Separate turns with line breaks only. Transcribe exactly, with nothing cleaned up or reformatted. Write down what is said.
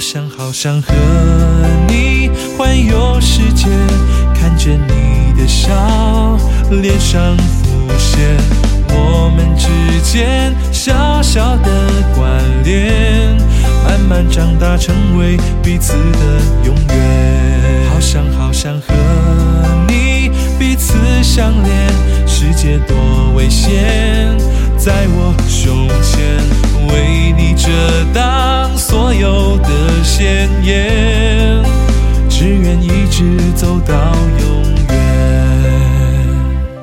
想好想和你环游世界，看着你的笑脸上浮现，我们之间小小的关联，慢慢长大成为彼此的永远。好想好想和你彼此相连，世界多危险，在我胸前为你遮挡所有的鲜艳。